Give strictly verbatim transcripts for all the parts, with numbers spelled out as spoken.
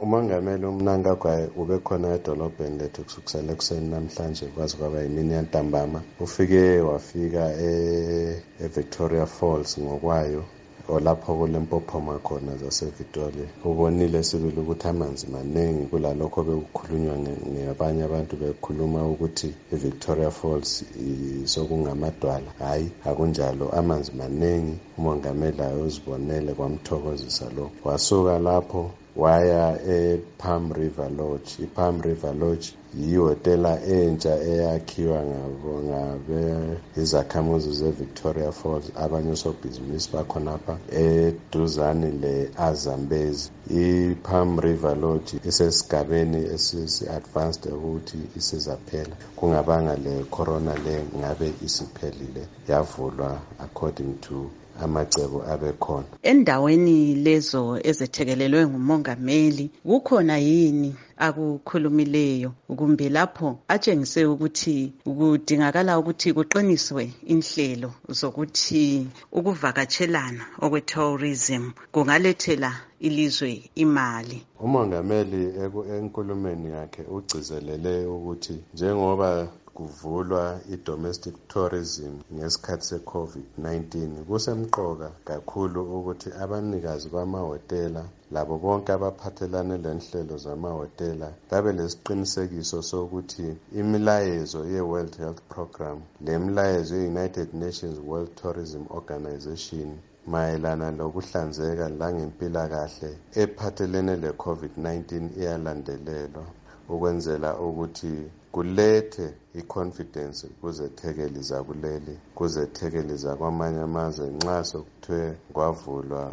umongameli uMnangagwa ubekhona edolobheni lethu kusukela ekuseni namhlanje kwaze kwaba yimini yantambama. Ufike wafika e-Victoria Falls ngokwayo olapho kulempophoma khona zaseVitoli. Ubonile sibili ukuthi amanzi maningi kulalokho bekukhulunywa ngabanye abantu bekhuluma ukuthi iVictoria Falls isokungamadwala. Hayi, akunjalo, amanzi maningi. Umongameli ayozibonele kwamthokozisa lo. Wasuka lapho waya ePalm River Lodge. iPalm River Lodge yihotela entsha eyakhiwa ngabo ngabe izakhamuzi zeVictoria Falls. Abanye osobhizinisi bakhonapha eduzane le-Azambezi. iPalm River Lodge isesigabeni esisi-advanced ukuthi isizaphela, kungabanga le corona le ngabe isiphelile, yavulwa according to amacebo abekhona. Endaweni lezo ezethekelelwe ngumongameli kukhona yini akukhulumileyo kumbe lapho atshengise ukuthi kudingakala ukuthi kuqiniswe inhlelo zokuthi ukuvakatshelana okwe-tourism kungalethela ilizwe imali? Umongameli enkulumeni yakhe ugcizelele ukuthi njengoba kuvulwa i-domestic tourism ngesikhathi se-COVID nineteen, kusemqoka kakhulu ukuthi abanikazi bamahhotela labo bonke abaphathelane lenhlelo zamahhotela babe lesiqinisekiso sokuthi imilayezo ye-World Health Program lemilayezo ye-United Nations World Tourism Organization mayelana lokuhlanzeka langempilakahle ephathelene le-COVID nineteen iyalandelelwa ukwenzela ukuthi kulethe i-confidence kuzethekeli zakuleli, kuzethekeli zakwamanye amazwe nxa sokuthiwe kwavulwa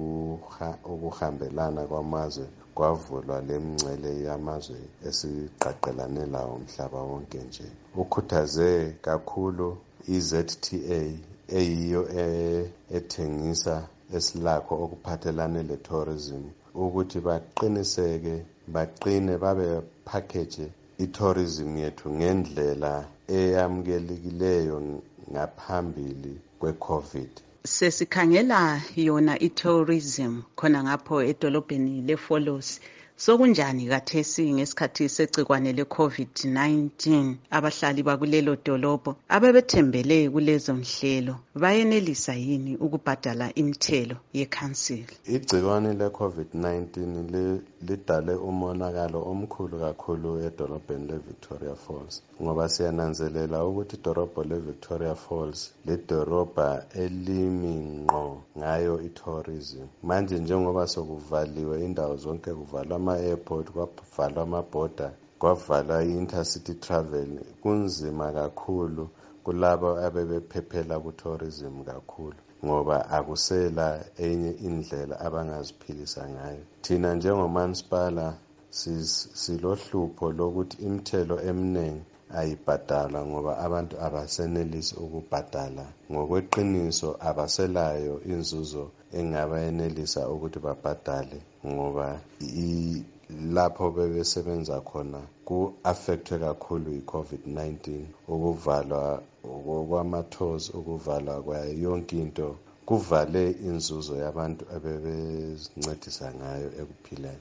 ukuhambelana kwamazwe, kwavulwa lemingcele yamazwe esiqaqelane lawo umhlaba wonke nje. Ukhuthaze kakhulu i-Z T A eyiyo ethengisa esilakho okuphathelane le-tourism ukuthi baqiniseke, baqine, babe package i-tourism yethu ngendlela eyamukelekileyo ngaphambili kwe-COVID. Sesikhangela yona i-tourism khona ngapho edolobheni le-Folos. Sokunjani kathesi ngesikhathi segcikwane le-COVID nineteen? Abahlali bakulelo dolobho abebethembele kulezo nhlelo bayenelisa yini ukubhadala imithelo ye-council? Igcikwane le-COVID nineteen lidale umonakalo omkhulu kakhulu edolobheni le-Victoria Falls, ngoba siyananzelela ukuthi idolobho le-Victoria Falls lidorobha elimi ngqo ngayo i-tourism. Manje njengoba sokuvaliwe indawo zonke, kuvalwa ama-airport, kwavalwa ama-border, kwavalwa i-intercity travel, kunzima kakhulu kulabo abebephephela ku-tourism kakhulu, ngoba akusela enye indlela abangaziphilisa ngayo. Thina njengomansipala silohlupho lokuthi imithelo eminingi ayibhadalwa ngoba abantu abasenelisi ukubhadala. Ngokweqiniso abaselayo inzuzo engabayenelisa ukuthi babhadale, ngoba lapho bebesebenza khona ku-affectwe kakhulu yi-COVID nineteen. Ukuvalwa kwama-tours, ukuvalwa kwayo yonke into kuvale inzuzo yabantu abebezincedisa ngayo ekuphileni.